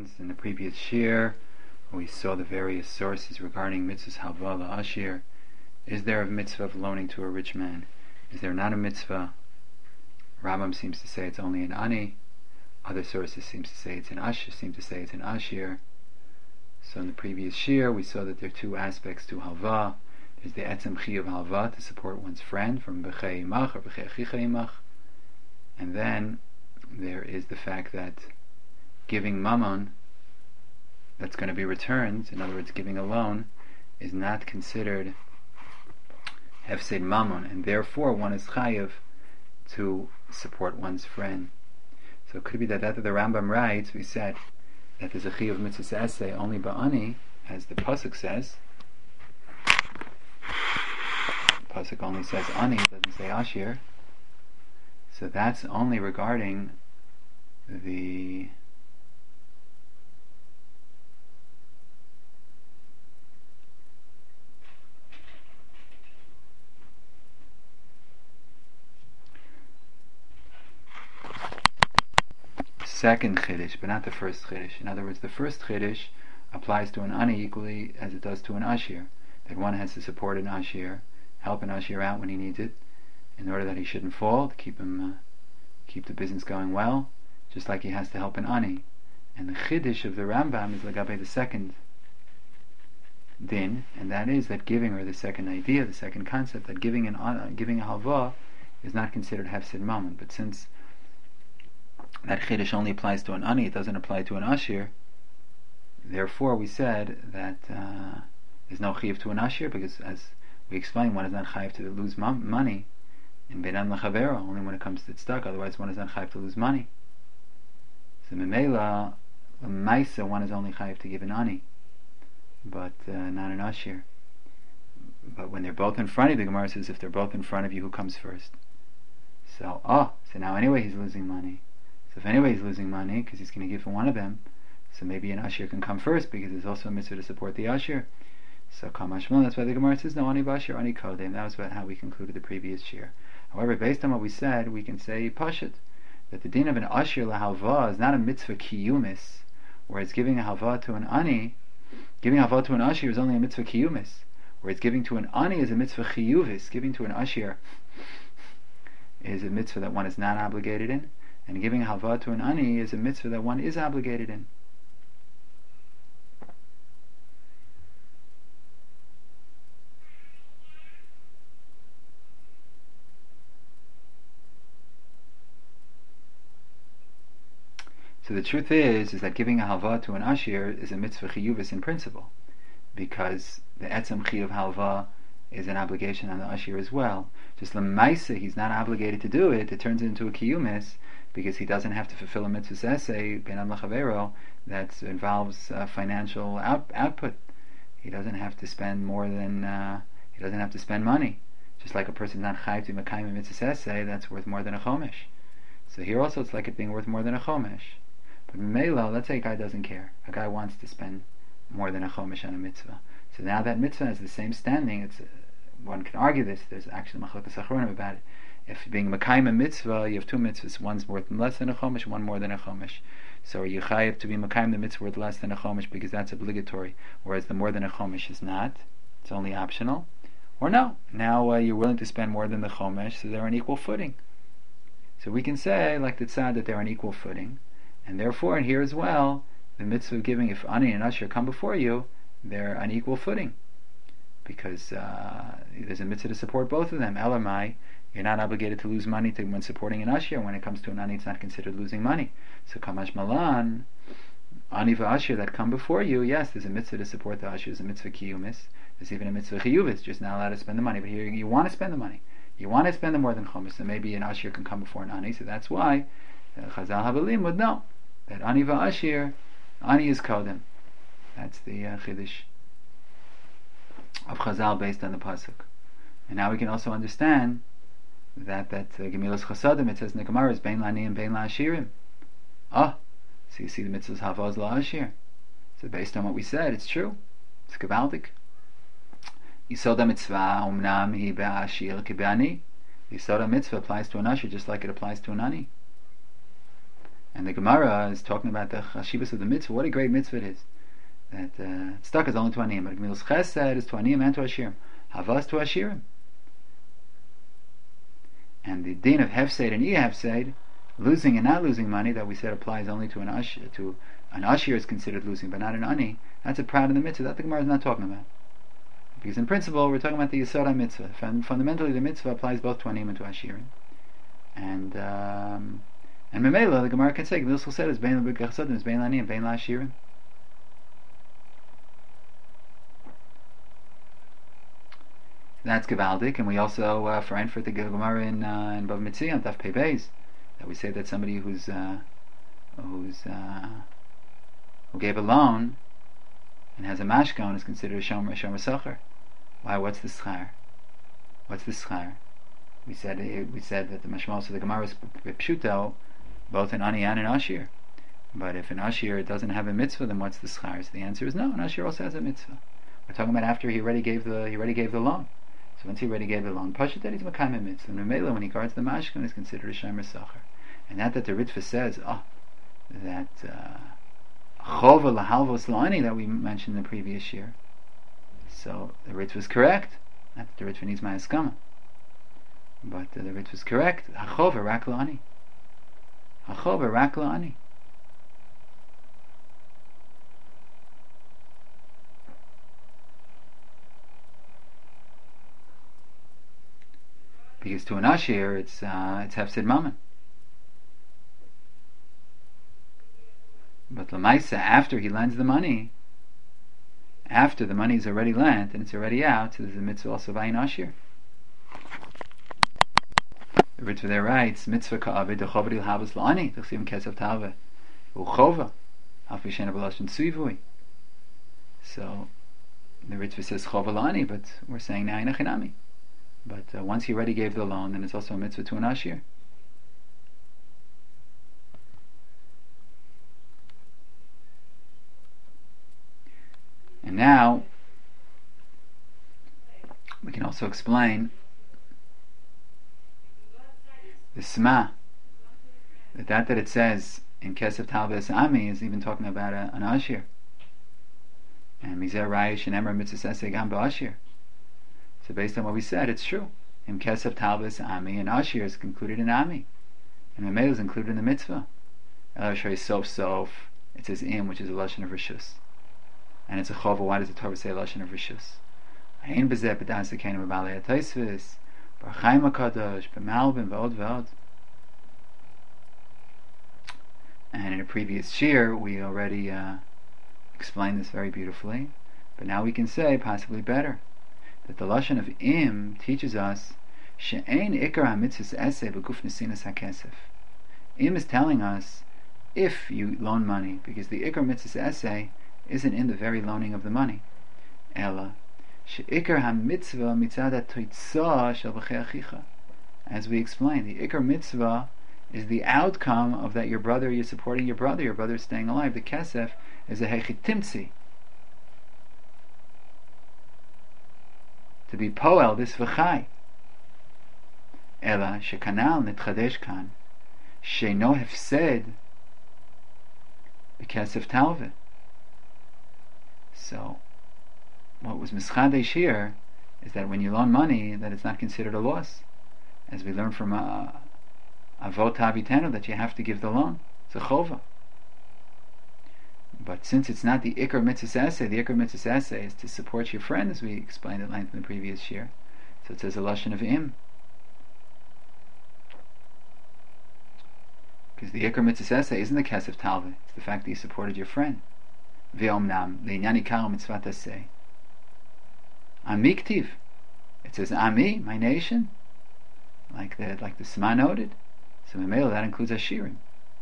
questions. In the previous shir, we saw the various sources regarding mitzvahs halva la'ashir. Is there a mitzvah of loaning to a rich man? Is there not a mitzvah? Rambam seems to say it's only an ani. Other sources seem to say it's an ashir. So in the previous shir, we saw that there are two aspects to halva. There's the etzem chi of halva, to support one's friend from b'chei imach or b'chei achicha imach. And then there is the fact that giving mammon that's going to be returned, in other words giving a loan, is not considered hefsed mammon, and therefore one is chayiv to support one's friend. So it could be that the Rambam writes, we said that there's a chi of mitzvah essay only ba'ani, as the pasuk says. The pasuk only says ani, it doesn't say ashir. So that's only regarding the second chiddush, but not the first chiddush. In other words, the first chiddush applies to an ani equally as it does to an ashir. That one has to support an ashir, help an ashir out when he needs it, in order that he shouldn't fall, to keep the business going well, just like he has to help an ani. And the chiddush of the Rambam is lagabe the second din, and that is that giving, or the second idea, the second concept, that giving a halva is not considered hefsed mammon. But since that chiddush only applies to an ani, it doesn't apply to an ashir, therefore we said that there's no chiyuv to an ashir, because as we explained, one is not chayiv to lose money in beinam l'chavero, only when it comes to tzedakah, otherwise one is not chayiv to lose money. So memela, l'maisa, one is only chayiv to give an ani, but not an ashir. But when they're both in front of you, the Gemara says if they're both in front of you, who comes first? So now anyway he's losing money. So if anyway he's losing money, because he's going to give for one of them, so maybe an ashir can come first, because there's also a mitzvah to support the ashir. So kamashmal, that's why the Gemara says no ani bashir, ani kodem. That was how we concluded the previous shir. However, based on what we said, we can say pashut, that the din of an ashir lahalva is not a mitzvah kiyumis, whereas giving a halva to an ani, giving a halva to an ashir is only a mitzvah kiyumis, whereas giving to an ani is a mitzvah chiyuvis. Giving to an ashir is a mitzvah that one is not obligated in, and giving a halva to an ani is a mitzvah that one is obligated in. So the truth is that giving a halva to an ashir is a mitzvah chiyuvis in principle, because the etzem chiyuv halva is an obligation on the ashir as well. Just l'maisa, he's not obligated to do it. It turns into a kiyumis, because he doesn't have to fulfill a mitzvah essay beinam l'chavero that involves financial output. He doesn't have to spend more than he doesn't have to spend money. Just like a person's not chayiv to mekayim a mitzvah essay that's worth more than a chomesh. So here also it's like it being worth more than a chomesh. But Mela, let's say a guy doesn't care. A guy wants to spend more than a chomesh on a mitzvah. So now that mitzvah has the same standing. One can argue this. There's actually machlokas achronim about it. If being mekayim a mitzvah, you have two mitzvahs. One's worth less than a chomesh, one more than a chomesh. So are you chayiv to be mekayim the mitzvah worth less than a chomesh because that's obligatory, whereas the more than a chomesh is not? It's only optional. Or no, now you're willing to spend more than the chomesh, so they're on equal footing. So we can say, like the tzad, that they're on equal footing. And therefore, and here as well, the mitzvah of giving, if ani and ashir come before you, they're on equal footing, because there's a mitzvah to support both of them. Elamai, you're not obligated to lose money when supporting an ashir. When it comes to an ani, it's not considered losing money. So kamash malan, ani v'ashir that come before you, yes, there's a mitzvah to support the ashir. There's a mitzvah kiyumis. There's even a mitzvah chiyuvis, just not allowed to spend the money. But here you want to spend the money. You want to spend the more than chomesh. So maybe an ashir can come before an ani. So that's why Chazal Havalim would know that ani va'ashir, ani is kodem. That's the chiddush of Chazal based on the pasuk. And now we can also understand that Gemilas Chasadim, it says in the Gemara, is bein la'ani and bein la'ashirim. So you see the mitzvahs havaz la'ashir. So based on what we said, it's true. It's gevaldik. Yisod mitzvah umnam hi be'ashir ki be'ani. Yisod mitzvah applies to an ashir just like it applies to an ani. And the Gemara is talking about the chashivas of the mitzvah. What a great mitzvah it is. That tzedakah is only to aniyim, but Gemilas Chesed is to aniyim and to ashirim. Havas to ashirim. And the din of hefseid and e-hefseid, losing and not losing money, that we said applies only to an ashir. To an ashir is considered losing, but not an ani. That's a proud in the mitzvah. That the Gemara is not talking about. Because in principle, we're talking about the Yisod mitzvah. Fundamentally, the mitzvah applies both to aniyim and to ashirim. And Memela, the Gemara can say, Gemilas Chesed is bein l'birkei chasadim, is bein l'aniyim, bein l'ashirim. That's Gevaldik, and we also find for the Gemara in Bava Metzia, Daf Pei Beis, that we say that somebody who gave a loan and has a mashkon is considered a shomer sacher. Why? What's the schar? What's the schar? We said that the mashmal of the Gemara is pshuto, both an ani and an ashir. But if an ashir doesn't have a mitzvah, then what's the schar? So the answer is no. An ashir also has a mitzvah. We're talking about after he already gave the loan. So once he already gave the loan, Pashat that he's Makayim mitzvah. And Memela, when he guards the mashkan, is considered a shomer sacher. And that the Ritva says, that chova lahalvos la'ani that we mentioned in the previous year. So the Ritva is correct. Not that the Ritva needs my haskama, but the Ritva is correct. Hachova rak la'ani. Hachova rak la'ani. Because to an ashir, it's hefsid mammon. But l'maisa, after he lends the money, after the money is already lent and it's already out, so there's a mitzvah also by an ashir. The Ritva there writes, mitzvah ka'aved dechover ilhavas la'ani, t'chsivim kesef ta'aveh, u'chova, hafi shena b'lashon tzivui. So, the Ritva says chova la'ani, but we're saying now inachinami. But once he already gave the loan, then it's also a mitzvah to an ashir. And now we can also explain the sma, that it says in Kesef Talves Ami is even talking about an ashir. And Mizer Rayish and Emra Mitzvah Sesei Gam Ba'ashir. So based on what we said, it's true. In Kesef Talvis Ami, and Ashir is included in Ami. And Memel is included in the mitzvah. El Sof, it says Im, which is a Lashon of Rishus. And it's a Chova. Why does the Torah say a Lashon of Rishus? Ein Bezeh B'das Ekeinu B'balei HaTaisvis, B'Chaim HaKadosh, B'Malbim, V'od. And in a previous shir, we already explained this very beautifully. But now we can say, possibly better, that the Lashon of Im teaches us she'ein ikar ha-mitzvahs eseh b'guf nesinas ha-kesef. Im is telling us if you loan money, because the ikar mitzvahs eseh isn't in the very loaning of the money. Ella she'ikar ha-mitzvah mitzad ha-toitzah shel b'chei achicha. As we explained, the ikar mitzvah is the outcome of that you're supporting your brother is staying alive. The kesef is a hechitimtzi, to be poel this v'chai. Ela shekanal nitchadesh kan sheino hefsed b'kesef talve. So what was mischadesh here is that when you loan money, that it's not considered a loss, as we learned from Avot Avitenu, that you have to give the loan. It's a chova. But since it's not the Ikar Mitzvahs Eseh, the Ikar Mitzvahs Eseh is to support your friend, as we explained at length in the previous year. So it says a Lashon of Im. Because the Ikar Mitzvahs Eseh isn't the Kesef Talve, it's the fact that you supported your friend. Ve'omnam, le'inyan ikar mitzvat Eseh. Ami ktiv. It says Ami, my nation, like the Sma noted. So Memela, that includes Ashirim.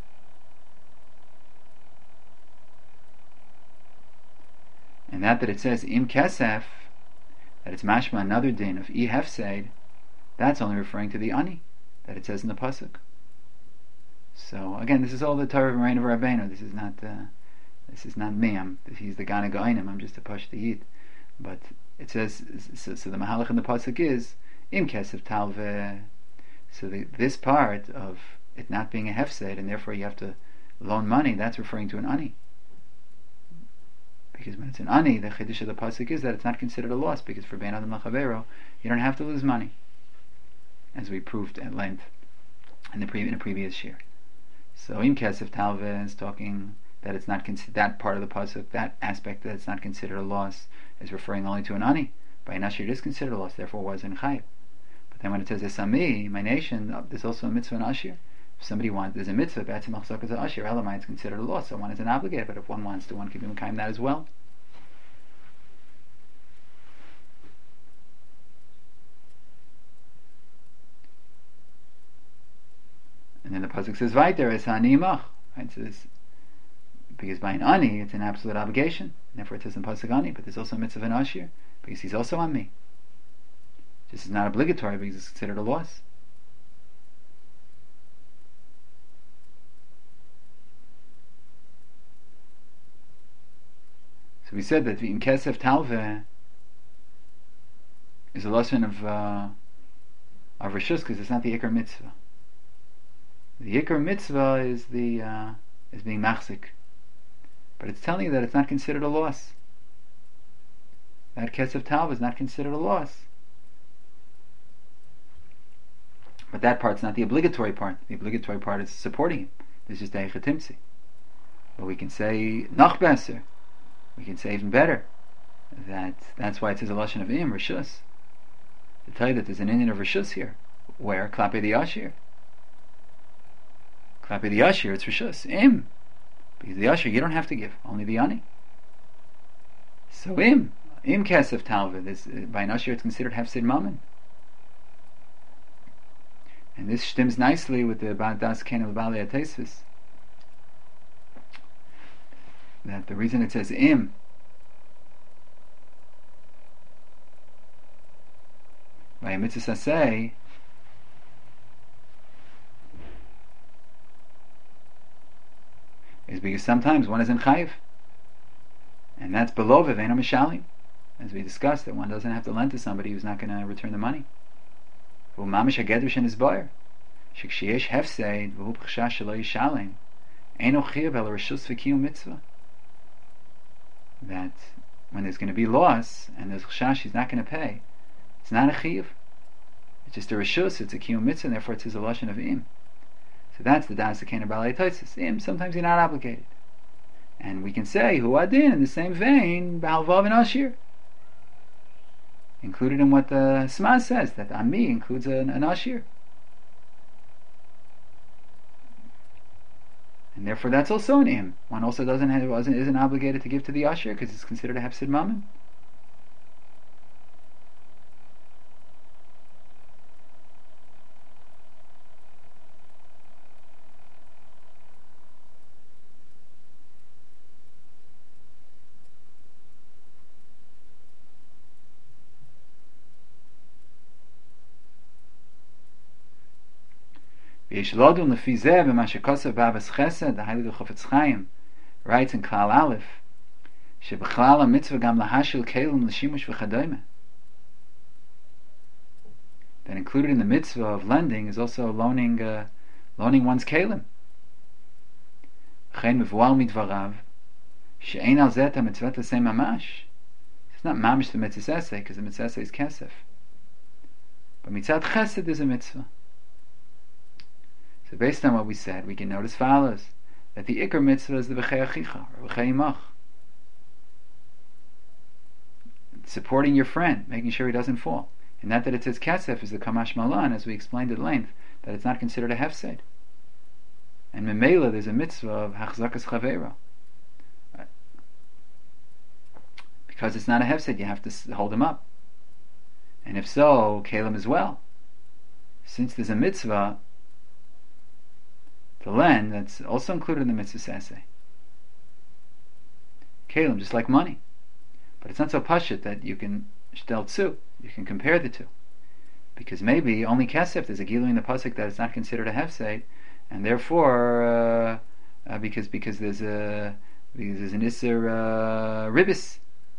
And that it says Im Kesef, that it's mashma another din of I Hefseid, that's only referring to the Ani that it says in the pasuk. So again, this is all the Torah of Rein of Rabbeinu. This is not me. He's the Gana Goinim. I'm just a Pash Yid. But it says so the Mahalach in the pasuk is Im Kesef Talve. So this part of it not being a Hefseid, and therefore you have to loan money, that's referring to an ani. Because when it's an ani, the chiddush of the pasuk is that it's not considered a loss, because for ben adam lachavero, you don't have to lose money, as we proved at length in a previous year. So im kesef talve is talking that it's not that part of the pasuk, that aspect that it's not considered a loss, is referring only to an ani. By an ashir, it is considered a loss, therefore was in chayiv. But then when it says esami, my nation, there's also a mitzvah in ashir. If somebody wants, there's a mitzvah, be'etzem achzakas ashir, elamai, it's considered a loss, so one isn't obligated. But if one wants to, one can be mekayim that as well. And then the pasuk says, "Vayter es ani imach." It says, because by an ani, it's an absolute obligation. Therefore, it says in pasuk ani. But there's also a mitzvah in ashir, because he's also on me. This is not obligatory because it's considered a loss. So we said that the kesef talve is a lesson of rishus, because it's not the ikar mitzvah. The ikar mitzvah is is being machzik, but it's telling you that it's not considered a loss. That kesef talve is not considered a loss. But that part's not the obligatory part. The obligatory part is supporting him. This is deicha timtzi. But we can say noch beser. We can say even better that's why it says a lashon of im rishus, to tell you that there's an Indian of rishus here. Where klape the ashir, klape the ashir, it's rishus im, because the ashir you don't have to give, only the ani. So im kesef talve, by an ashir it's considered hefsid mammon. And this stems nicely with the das ken of Bali Atesvis, that the reason it says im by a mitzvah saseh is because sometimes one is in chayiv, and that's below v'vein mishalim, as we discussed, that one doesn't have to lend to somebody who's not going to return the money. Mamish hagedrush in his bar. Shikshiesh hefseid v'hu b'chashash shelo yishalem. Eino chiyav el rishus v'kiyum mitzvah. That when there's going to be loss and there's chashash he's not going to pay, it's not a chiyav. It's just a rishus. It's a kiyum mitzvah, and therefore it says a lashon of im. So that's the das akain of balei toises. Im, sometimes you're not obligated, and we can say hu adin in the same vein b'halvav and ashir. Included in what the Smaz says, that Ami includes an ashir. And therefore that's also an im. One also isn't obligated to give to the ashir because it's considered a hefsid mammon. Yeshlodun lefizeh b'ma shekosav b'avas chesed, the Heilige Chofetz Chaim writes in Klal Aleph, shebechlal ha-mitzvah gam lahashil kelim l'shimush v'chadoyme. That included in the mitzvah of lending is also loaning one's kelim. V'chein mevual midvarav she'ein al zeh ha-mitzvah l'sei mamash. It's not mamash the mitzvah eseh, because the mitzvah eseh is kesef. But mitzvah chesed is a mitzvah. So based on what we said, we can notice follows, that the ikar mitzvah is the v'chei achicha, or v'chei imach. Supporting your friend, making sure he doesn't fall. And that it says kesef is the kamash malan, as we explained at length, that it's not considered a hefsed. And memela, there's a mitzvah of hachzakas chavera. Because it's not a hefsed, you have to hold him up. And if so, kalim as well. Since there's a mitzvah to lend, that's also included in the mitzvah saseh. Kalim, just like money. But it's not so pashut that you can shtel tzu, you can compare the two. Because maybe only kesef, there's a gilu in the pasuk that it's not considered a hefsed, and therefore, because there's an isser ribis.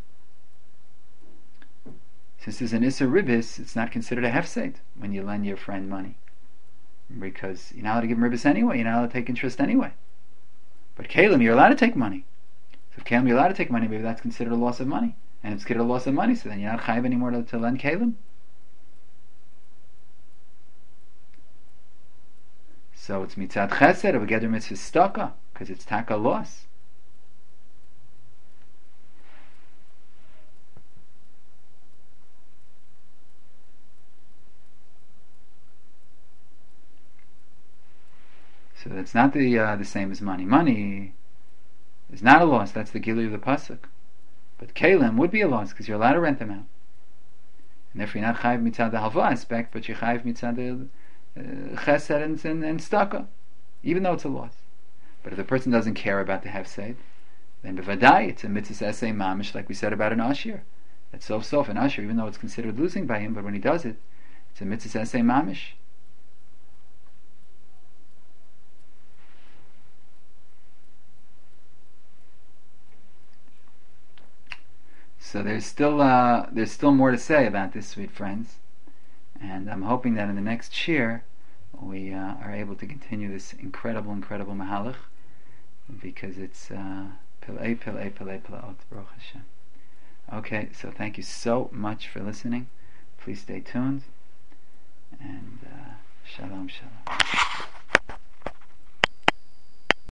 Since there's an isser ribis, it's not considered a hefsed when you lend your friend money. Because you're not allowed to give him ribis anyway, you're not allowed to take interest anyway. But Kalim, you're allowed to take money. So if Kalim, you're allowed to take money, maybe that's considered a loss of money. And if it's considered a loss of money, so then you're not chayiv anymore to lend Kalim. So it's mitzad chesed, or begeder mitzvah staka, because it's taka loss. So that's not the same as money. Money is not a loss. That's the gilui of the pasuk. But kalim would be a loss because you're allowed to rent them out, and therefore you're not chayiv mitzad the halva aspect, but you're chayiv mitzad the chesed and staka, even though it's a loss. But if the person doesn't care about the hefsed, then b'vadai it's a mitzvah esay mamish, like we said about an ashir. That's sof an ashir, even though it's considered losing by him, but when he does it, it's a mitzvah esay mamish. So there's still more to say about this, sweet friends, and I'm hoping that in the next shir we are able to continue this incredible mahalach, because it's pilei plaot, Baruch Hashem. Okay, so thank you so much for listening. Please stay tuned, and shalom.